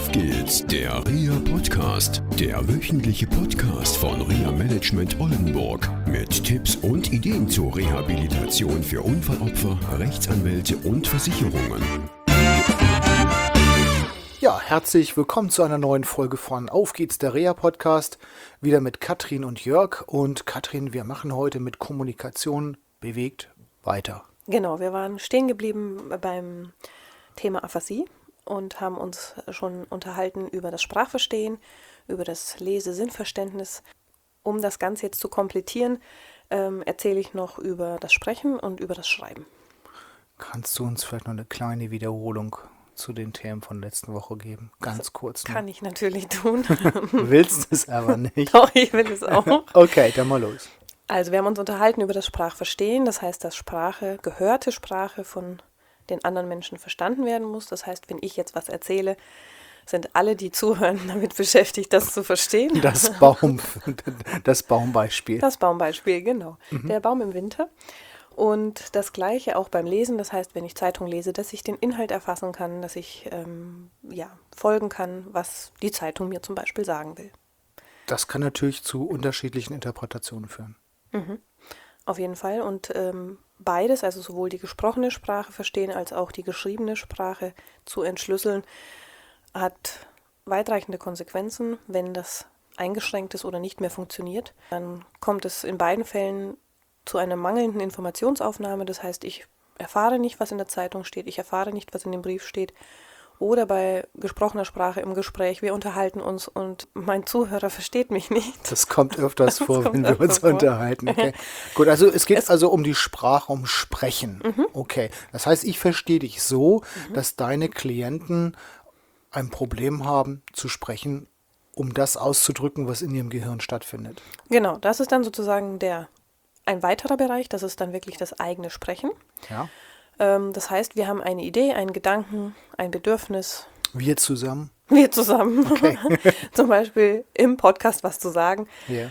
Auf geht's, der RIA-Podcast, der wöchentliche Podcast von RIA Management Oldenburg mit Tipps und Ideen zur Rehabilitation für Unfallopfer, Rechtsanwälte und Versicherungen. Ja, herzlich willkommen zu einer neuen Folge von Auf geht's, der RIA-Podcast, wieder mit Katrin und Jörg. Und Katrin, wir machen heute mit Kommunikation bewegt weiter. Genau, wir waren stehen geblieben beim Thema Aphasie und haben uns schon unterhalten über das Sprachverstehen, über das Lese-Sinnverständnis. Um das Ganze jetzt zu komplettieren, erzähle ich noch über das Sprechen und über das Schreiben. Kannst du uns vielleicht noch eine kleine Wiederholung zu den Themen von letzten Woche geben? Ganz kurz. Kann ich natürlich tun. Du willst es aber nicht. Doch, ich will es auch. Okay, dann mal los. Also wir haben uns unterhalten über das Sprachverstehen, das heißt, dass Sprache, gehörte Sprache von den anderen Menschen verstanden werden muss. Das heißt, wenn ich jetzt was erzähle, sind alle, die zuhören, damit beschäftigt, das zu verstehen. Das Baumbeispiel. Das Baumbeispiel, genau. Der Baum im Winter. Und das Gleiche auch beim Lesen. Das heißt, wenn ich Zeitung lese, dass ich den Inhalt erfassen kann, dass ich folgen kann, was die Zeitung mir zum Beispiel sagen will. Das kann natürlich zu unterschiedlichen Interpretationen führen. Auf jeden Fall. Und beides, also sowohl die gesprochene Sprache verstehen als auch die geschriebene Sprache zu entschlüsseln, hat weitreichende Konsequenzen. Wenn das eingeschränkt ist oder nicht mehr funktioniert, dann kommt es in beiden Fällen zu einer mangelnden Informationsaufnahme. Das heißt, ich erfahre nicht, was in der Zeitung steht, ich erfahre nicht, was in dem Brief steht. Oder bei gesprochener Sprache im Gespräch, wir unterhalten uns und mein Zuhörer versteht mich nicht. Das kommt öfters vor, wenn wir uns unterhalten. Okay. Gut, also es geht also um die Sprache, um Sprechen. Okay, das heißt, ich verstehe dich so, dass deine Klienten ein Problem haben zu sprechen, um das auszudrücken, was in ihrem Gehirn stattfindet. Genau, das ist dann sozusagen ein weiterer Bereich, das ist dann wirklich das eigene Sprechen. Ja. Das heißt, wir haben eine Idee, einen Gedanken, ein Bedürfnis. Wir zusammen. Wir zusammen. Okay. Zum Beispiel im Podcast was zu sagen. Ja.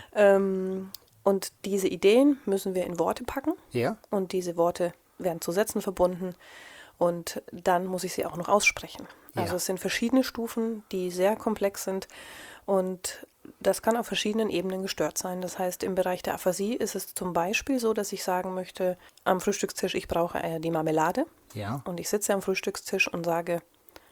Und diese Ideen müssen wir in Worte packen. Ja. Und diese Worte werden zu Sätzen verbunden. Und dann muss ich sie auch noch aussprechen. Also Ja. es sind verschiedene Stufen, die sehr komplex sind. Und das kann auf verschiedenen Ebenen gestört sein. Das heißt, im Bereich der Aphasie ist es zum Beispiel so, dass ich sagen möchte, am Frühstückstisch, ich brauche die Marmelade. Ja. Und ich sitze am Frühstückstisch und sage,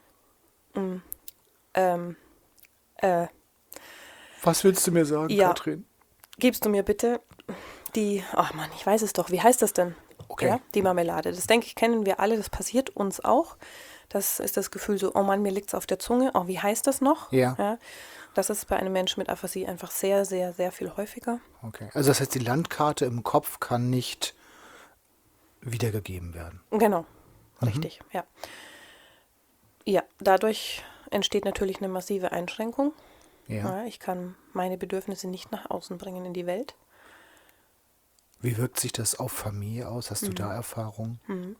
Was willst du mir sagen, Ja. Katrin? gibst du mir bitte ach Mann, ich weiß es doch, wie heißt das denn? Okay. Ja, die Marmelade. Das denke ich, kennen wir alle, das passiert uns auch. Das ist das Gefühl so, oh Mann, mir liegt es auf der Zunge. Oh, wie heißt das noch? Ja. Das ist bei einem Menschen mit Aphasie einfach sehr, sehr, sehr viel häufiger. Okay. Also das heißt, die Landkarte im Kopf kann nicht wiedergegeben werden. Genau, richtig, ja. Ja, dadurch entsteht natürlich eine massive Einschränkung. Ja. Ja, ich kann meine Bedürfnisse nicht nach außen bringen in die Welt. Wie wirkt sich das auf Familie aus? Hast du da Erfahrung?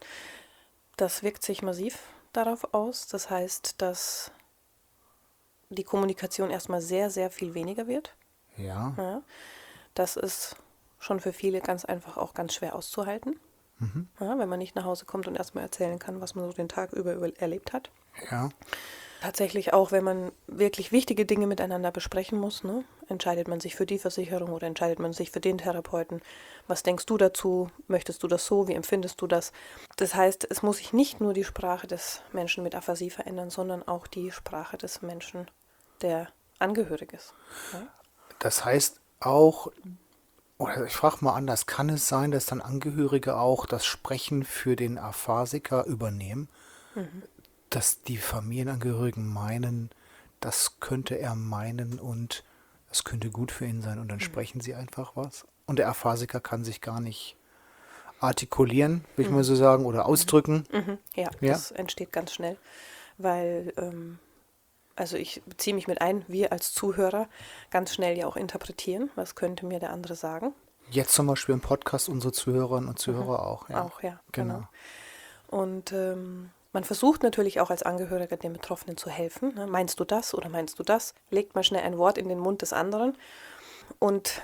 Das wirkt sich massiv darauf aus. Das heißt, dass die Kommunikation erstmal sehr, sehr viel weniger wird. Ja. Ja, das ist schon für viele ganz einfach auch ganz schwer auszuhalten. Ja, wenn man nicht nach Hause kommt und erstmal erzählen kann, was man so den Tag über erlebt hat. Ja. Tatsächlich auch, wenn man wirklich wichtige Dinge miteinander besprechen muss, ne? Entscheidet man sich für die Versicherung oder entscheidet man sich für den Therapeuten? Was denkst du dazu? Möchtest du das so? Wie empfindest du das? Das heißt, es muss sich nicht nur die Sprache des Menschen mit Aphasie verändern, sondern auch die Sprache des Menschen, der angehörig ist. Ja? Das heißt auch, oder ich frage mal anders, kann es sein, dass dann Angehörige auch das Sprechen für den Aphasiker übernehmen? Dass die Familienangehörigen meinen, das könnte er meinen und das könnte gut für ihn sein und dann sprechen sie einfach was. Und der Aphasiker kann sich gar nicht artikulieren, will ich mal so sagen, oder ausdrücken. Ja, Ja. das entsteht ganz schnell, weil, also ich beziehe mich mit ein, wir als Zuhörer ganz schnell ja auch interpretieren, was könnte mir der andere sagen. Jetzt zum Beispiel im Podcast unsere Zuhörerinnen und Zuhörer auch. Ja. Auch, ja, Genau. Und man versucht natürlich auch als Angehöriger den Betroffenen zu helfen. Ne? Meinst du das oder meinst du das? Legt mal schnell ein Wort in den Mund des anderen und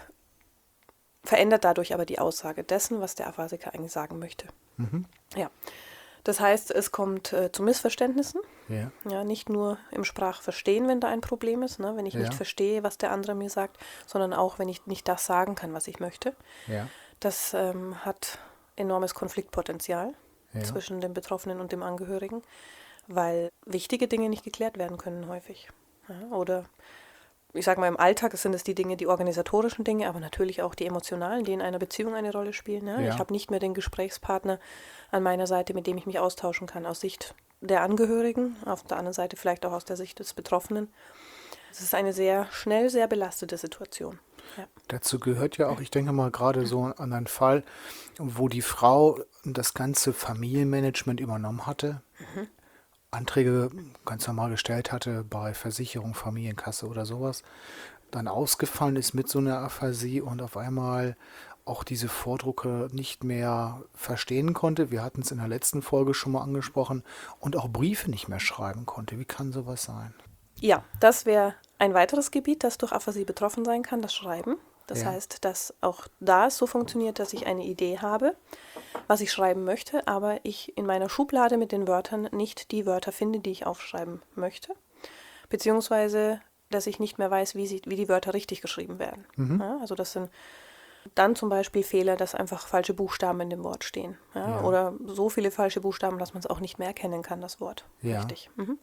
verändert dadurch aber die Aussage dessen, was der Aphasiker eigentlich sagen möchte. Ja. Das heißt, es kommt zu Missverständnissen. Ja. Ja, nicht nur im Sprachverstehen, wenn da ein Problem ist, ne, wenn ich nicht verstehe, was der andere mir sagt, sondern auch, wenn ich nicht das sagen kann, was ich möchte. Ja. Das hat enormes Konfliktpotenzial zwischen dem Betroffenen und dem Angehörigen, weil wichtige Dinge nicht geklärt werden können häufig. Ja, oder ich sage mal, im Alltag sind es die Dinge, die organisatorischen Dinge, aber natürlich auch die emotionalen, die in einer Beziehung eine Rolle spielen. Ne? Ja. Ich habe nicht mehr den Gesprächspartner an meiner Seite, mit dem ich mich austauschen kann, aus Sicht der Angehörigen, auf der anderen Seite vielleicht auch aus der Sicht des Betroffenen. Es ist eine sehr schnell, sehr belastete Situation. Ja. Dazu gehört ja auch, ich denke mal gerade so an einen Fall, wo die Frau das ganze Familienmanagement übernommen hatte, Anträge ganz normal gestellt hatte bei Versicherung, Familienkasse oder sowas, dann ausgefallen ist mit so einer Aphasie und auf einmal auch diese Vordrucke nicht mehr verstehen konnte. Wir hatten es in der letzten Folge schon mal angesprochen und auch Briefe nicht mehr schreiben konnte. Wie kann sowas sein? Ja, das wäre ein weiteres Gebiet, das durch Aphasie betroffen sein kann, das Schreiben. Das Ja. heißt, dass auch da es so funktioniert, dass ich eine Idee habe, was ich schreiben möchte, aber ich in meiner Schublade mit den Wörtern nicht die Wörter finde, die ich aufschreiben möchte, beziehungsweise dass ich nicht mehr weiß, wie die Wörter richtig geschrieben werden. Ja, also das sind dann zum Beispiel Fehler, dass einfach falsche Buchstaben in dem Wort stehen. Ja, oder so viele falsche Buchstaben, dass man es auch nicht mehr erkennen kann, das Wort. Ja. Richtig. Genau.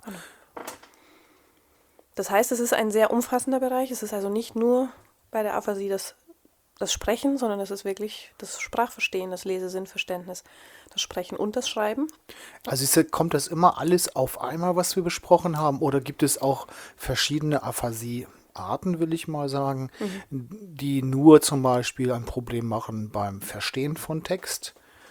Das heißt, es ist ein sehr umfassender Bereich. Es ist also nicht nur bei der Aphasie das Sprechen, sondern es ist wirklich das Sprachverstehen, das Lesesinnverständnis, das Sprechen und das Schreiben. Also kommt das immer alles auf einmal, was wir besprochen haben, oder gibt es auch verschiedene Aphasie-Arten, will ich mal sagen, die nur zum Beispiel ein Problem machen beim Verstehen von Text,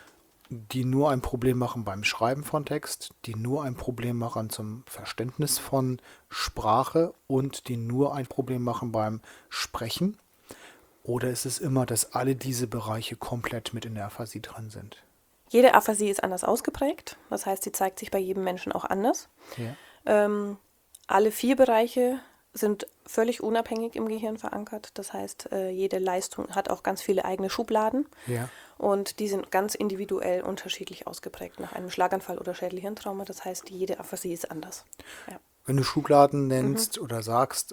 die nur ein Problem machen beim Schreiben von Text, die nur ein Problem machen zum Verständnis von Sprache und die nur ein Problem machen beim Sprechen? Oder ist es immer, dass alle diese Bereiche komplett mit in der Aphasie drin sind? Jede Aphasie ist anders ausgeprägt. Das heißt, sie zeigt sich bei jedem Menschen auch anders. Ja. Alle 4 Bereiche sind völlig unabhängig im Gehirn verankert. Das heißt, jede Leistung hat auch ganz viele eigene Schubladen. Ja. Und die sind ganz individuell unterschiedlich ausgeprägt nach einem Schlaganfall oder Schädelhirntrauma. Das heißt, jede Aphasie ist anders. Ja. Wenn du Schubladen nennst oder sagst,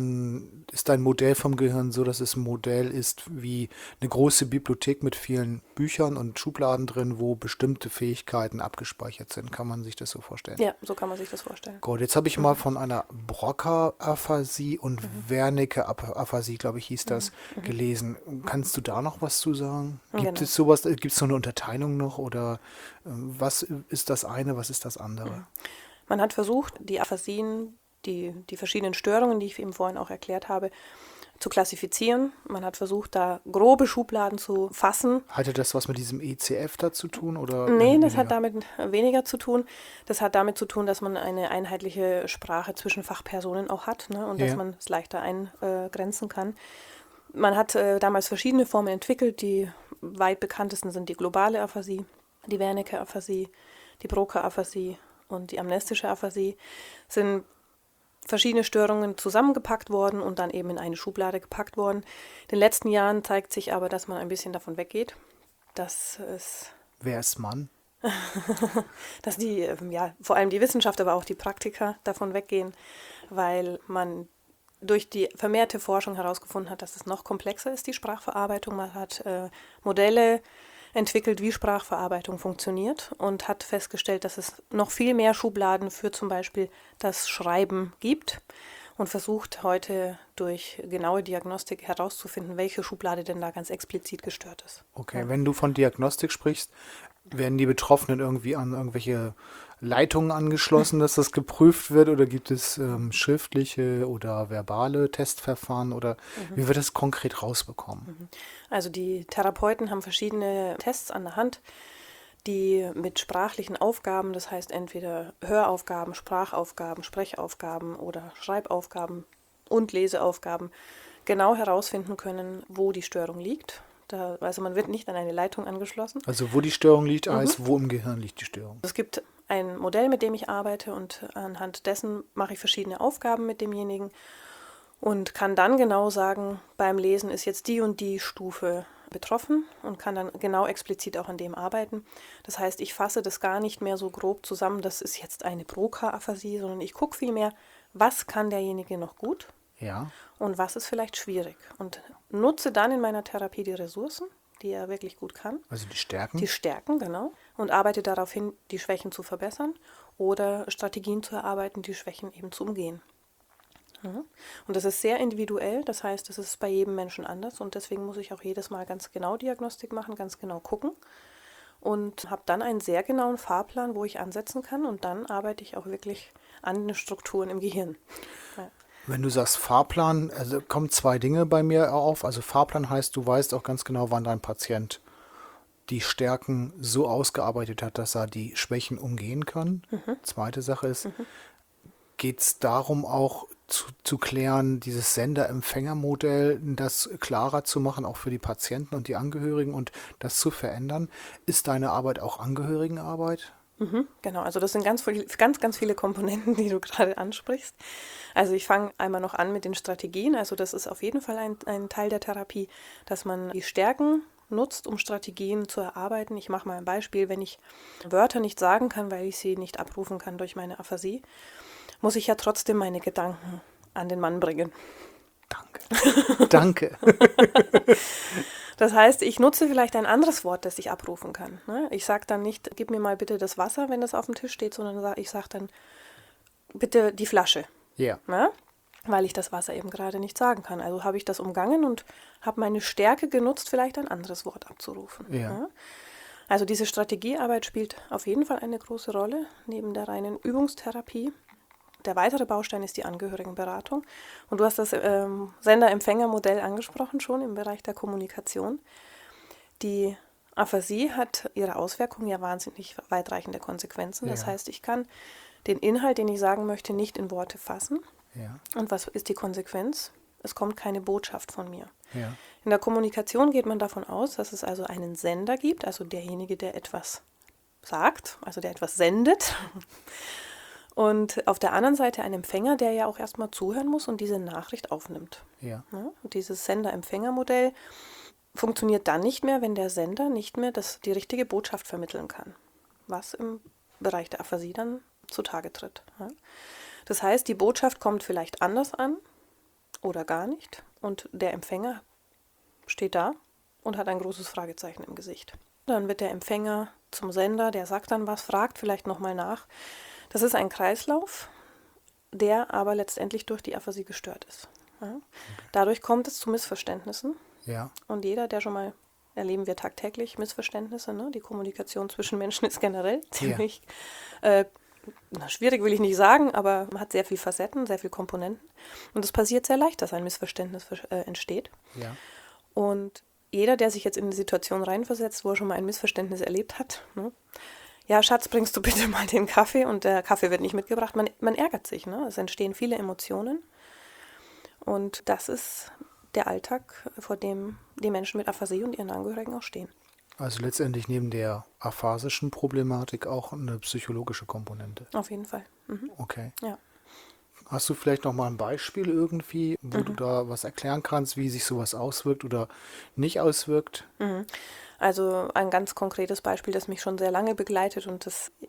ist dein Modell vom Gehirn so, dass es ein Modell ist wie eine große Bibliothek mit vielen Büchern und Schubladen drin, wo bestimmte Fähigkeiten abgespeichert sind. Kann man sich das so vorstellen? Ja, so kann man sich das vorstellen. Gut, jetzt habe ich mal von einer Broca-Aphasie und Wernicke-Aphasie, glaube ich, hieß das, gelesen. Kannst du da noch was zu sagen? Gibt es sowas, gibt es so eine Unterteilung noch oder was ist das eine, was ist das andere? Man hat versucht, die Aphasien, die verschiedenen Störungen, die ich eben vorhin auch erklärt habe, zu klassifizieren. Man hat versucht, da grobe Schubladen zu fassen. Hatte das was mit diesem ECF da zu tun? Oder Nee, das hat damit weniger zu tun. Das hat damit zu tun, dass man eine einheitliche Sprache zwischen Fachpersonen auch hat, ne, und dass man es leichter eingrenzen kann. Man hat damals verschiedene Formen entwickelt. Die weit bekanntesten sind die globale Aphasie, die Wernicke-Aphasie, die Broca-Aphasie und die amnestische Aphasie. Sind verschiedene Störungen zusammengepackt worden und dann eben in eine Schublade gepackt worden. In den letzten Jahren zeigt sich aber, dass man ein bisschen davon weggeht, dass es... Wer ist Mann? dass vor allem die Wissenschaft, aber auch die Praktiker davon weggehen, weil man durch die vermehrte Forschung herausgefunden hat, dass es noch komplexer ist, die Sprachverarbeitung. Man hat Modelle entwickelt, wie Sprachverarbeitung funktioniert und hat festgestellt, dass es noch viel mehr Schubladen für zum Beispiel das Schreiben gibt und versucht heute durch genaue Diagnostik herauszufinden, welche Schublade denn da ganz explizit gestört ist. Okay, wenn du von Diagnostik sprichst, werden die Betroffenen irgendwie an irgendwelche Leitungen angeschlossen, dass das geprüft wird, oder gibt es schriftliche oder verbale Testverfahren oder wie wird das konkret rausbekommen? Also die Therapeuten haben verschiedene Tests an der Hand, die mit sprachlichen Aufgaben, das heißt entweder Höraufgaben, Sprachaufgaben, Sprechaufgaben oder Schreibaufgaben und Leseaufgaben genau herausfinden können, wo die Störung liegt. Also man wird nicht an eine Leitung angeschlossen. Also wo die Störung liegt, heißt, wo im Gehirn liegt die Störung? Es gibt ein Modell, mit dem ich arbeite und anhand dessen mache ich verschiedene Aufgaben mit demjenigen und kann dann genau sagen, beim Lesen ist jetzt die und die Stufe betroffen und kann dann genau explizit auch an dem arbeiten. Das heißt, ich fasse das gar nicht mehr so grob zusammen, das ist jetzt eine Broca-Aphasie, sondern ich gucke vielmehr, was kann derjenige noch gut Ja. und was ist vielleicht schwierig. Und nutze dann in meiner Therapie die Ressourcen, die er wirklich gut kann. Also die Stärken. Die Stärken, genau. Und arbeite darauf hin, die Schwächen zu verbessern oder Strategien zu erarbeiten, die Schwächen eben zu umgehen. Ja. Und das ist sehr individuell, das heißt, es ist bei jedem Menschen anders und deswegen muss ich auch jedes Mal ganz genau Diagnostik machen, ganz genau gucken und habe dann einen sehr genauen Fahrplan, wo ich ansetzen kann und dann arbeite ich auch wirklich an den Strukturen im Gehirn. Ja. Wenn du sagst Fahrplan, also kommen zwei Dinge bei mir auf. Also Fahrplan heißt, du weißt auch ganz genau, wann dein Patient die Stärken so ausgearbeitet hat, dass er die Schwächen umgehen kann. Zweite Sache ist, geht es darum auch zu klären, dieses Sender-Empfänger-Modell, das klarer zu machen, auch für die Patienten und die Angehörigen und das zu verändern. Ist deine Arbeit auch Angehörigenarbeit? Genau, also das sind ganz viele Komponenten, die du gerade ansprichst. Also ich fange einmal noch an mit den Strategien. Also das ist auf jeden Fall ein Teil der Therapie, dass man die Stärken nutzt, um Strategien zu erarbeiten. Ich mache mal ein Beispiel, wenn ich Wörter nicht sagen kann, weil ich sie nicht abrufen kann durch meine Aphasie, muss ich ja trotzdem meine Gedanken an den Mann bringen. Danke. Danke. Das heißt, ich nutze vielleicht ein anderes Wort, das ich abrufen kann. Ich sage dann nicht, gib mir mal bitte das Wasser, wenn das auf dem Tisch steht, sondern ich sage dann, bitte die Flasche. Ja. Ja? Weil ich das Wasser eben gerade nicht sagen kann. Also habe ich das umgangen und habe meine Stärke genutzt, vielleicht ein anderes Wort abzurufen. Ja. Also diese Strategiearbeit spielt auf jeden Fall eine große Rolle, neben der reinen Übungstherapie. Der weitere Baustein ist die Angehörigenberatung. Und du hast das Sender-Empfänger-Modell angesprochen schon im Bereich der Kommunikation. Die Aphasie hat ihre Auswirkungen ja wahnsinnig weitreichende Konsequenzen. Das heißt, ich kann den Inhalt, den ich sagen möchte, nicht in Worte fassen. Ja. Und was ist die Konsequenz? Es kommt keine Botschaft von mir. Ja. In der Kommunikation geht man davon aus, dass es also einen Sender gibt, also derjenige, der etwas sagt, also der etwas sendet. Und auf der anderen Seite ein Empfänger, der ja auch erstmal zuhören muss und diese Nachricht aufnimmt. Ja. Und dieses Sender-Empfänger-Modell funktioniert dann nicht mehr, wenn der Sender nicht mehr die richtige Botschaft vermitteln kann, was im Bereich der Aphasie dann zutage tritt. Das heißt, die Botschaft kommt vielleicht anders an oder gar nicht und der Empfänger steht da und hat ein großes Fragezeichen im Gesicht. Dann wird der Empfänger zum Sender, der sagt dann was, fragt vielleicht nochmal nach. Das ist ein Kreislauf, der aber letztendlich durch die Aphasie gestört ist. Ja. Dadurch kommt es zu Missverständnissen. Ja. Und jeder, der schon mal, erleben wir tagtäglich Missverständnisse, ne? Die Kommunikation zwischen Menschen ist generell ziemlich schwierig, will ich nicht sagen, aber man hat sehr viele Facetten, sehr viele Komponenten. Und es passiert sehr leicht, dass ein Missverständnis entsteht. Ja. Und jeder, der sich jetzt in eine Situation reinversetzt, wo er schon mal ein Missverständnis erlebt hat, ne? Ja, Schatz, bringst du bitte mal den Kaffee und der Kaffee wird nicht mitgebracht. Man ärgert sich, ne? Es entstehen viele Emotionen und das ist der Alltag, vor dem die Menschen mit Aphasie und ihren Angehörigen auch stehen. Also letztendlich neben der aphasischen Problematik auch eine psychologische Komponente. Auf jeden Fall. Mhm. Okay. Ja. Hast du vielleicht noch mal ein Beispiel irgendwie, wo du da was erklären kannst, wie sich sowas auswirkt oder nicht auswirkt? Also ein ganz konkretes Beispiel, das mich schon sehr lange begleitet und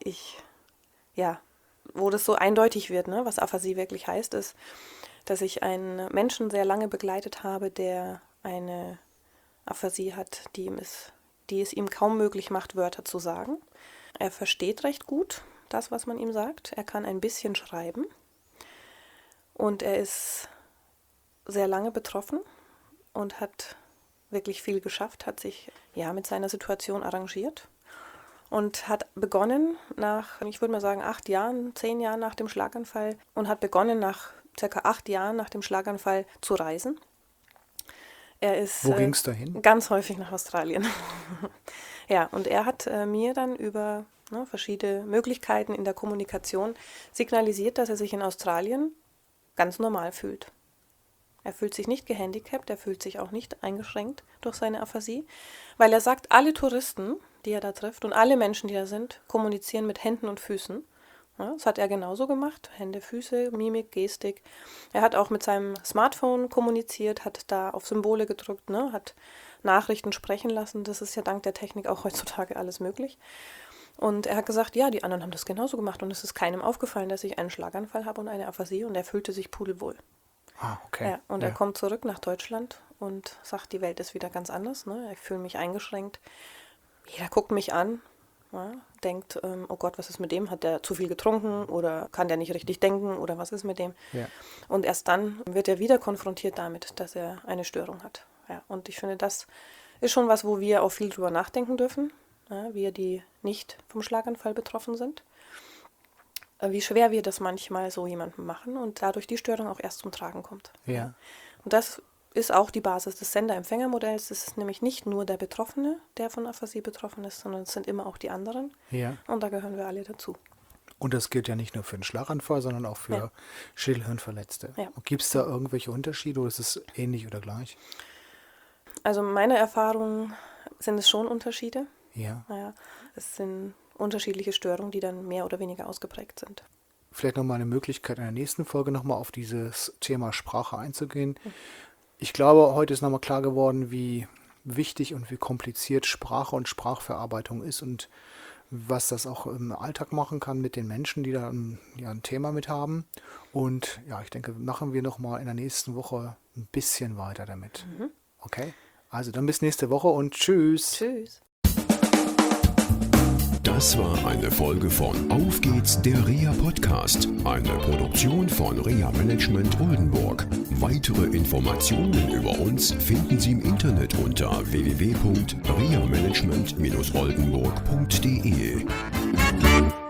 wo das so eindeutig wird, ne, was Aphasie wirklich heißt, ist, dass ich einen Menschen sehr lange begleitet habe, der eine Aphasie hat, die es ihm kaum möglich macht, Wörter zu sagen. Er versteht recht gut das, was man ihm sagt. Er kann ein bisschen schreiben. Und er ist sehr lange betroffen und hat wirklich viel geschafft, hat sich mit seiner Situation arrangiert und hat begonnen nach, ich würde mal sagen, 8 Jahren, 10 Jahren nach dem Schlaganfall und hat begonnen nach ca. 8 Jahren nach dem Schlaganfall zu reisen. Er ist Wo ging es dahin? Ganz häufig nach Australien. Ja, und er hat mir dann über verschiedene Möglichkeiten in der Kommunikation signalisiert, dass er sich in Australien ganz normal fühlt. Er fühlt sich nicht gehandicapt, er fühlt sich auch nicht eingeschränkt durch seine Aphasie, weil er sagt, alle Touristen, die er da trifft und alle Menschen, die da sind, kommunizieren mit Händen und Füßen Ja, das hat er genauso gemacht. Hände, Füße, Mimik, Gestik. Er hat auch mit seinem Smartphone kommuniziert, hat da auf Symbole gedrückt, ne? Hat Nachrichten sprechen lassen. Das ist ja dank der Technik auch heutzutage alles möglich. Und er hat gesagt, ja, die anderen haben das genauso gemacht und es ist keinem aufgefallen, dass ich einen Schlaganfall habe und eine Aphasie, und er fühlte sich pudelwohl. Ah, okay. Ja, und er kommt zurück nach Deutschland und sagt, die Welt ist wieder ganz anders. Ne? Ich fühle mich eingeschränkt. Jeder guckt mich an, ja, denkt, oh Gott, was ist mit dem? Hat der zu viel getrunken oder kann der nicht richtig denken oder was ist mit dem? Ja. Und erst dann wird er wieder konfrontiert damit, dass er eine Störung hat. Ja, und ich finde, das ist schon was, wo wir auch viel drüber nachdenken dürfen, ja, wir, die nicht vom Schlaganfall betroffen sind. Wie schwer wir das manchmal so jemandem machen und dadurch die Störung auch erst zum Tragen kommt. Ja. Und das ist auch die Basis des Sender-Empfänger-Modells. Es ist nämlich nicht nur der Betroffene, der von Aphasie betroffen ist, sondern es sind immer auch die anderen. Ja. Und da gehören wir alle dazu. Und das gilt ja nicht nur für einen Schlaganfall, sondern auch für Schädelhirnverletzte. Ja. Gibt es da irgendwelche Unterschiede oder ist es ähnlich oder gleich? Also meiner Erfahrung sind es schon Unterschiede. Ja. Ja, es sind unterschiedliche Störungen, die dann mehr oder weniger ausgeprägt sind. Vielleicht nochmal eine Möglichkeit, in der nächsten Folge nochmal auf dieses Thema Sprache einzugehen. Ich glaube, heute ist nochmal klar geworden, wie wichtig und wie kompliziert Sprache und Sprachverarbeitung ist und was das auch im Alltag machen kann mit den Menschen, die da ein Thema mit haben. Und ja, ich denke, machen wir nochmal in der nächsten Woche ein bisschen weiter damit. Okay? Also dann bis nächste Woche und tschüss. Tschüss. Das war eine Folge von Auf geht's, der Reha Podcast, eine Produktion von Reha Management Oldenburg. Weitere Informationen über uns finden Sie im Internet unter www.rehamanagement-oldenburg.de.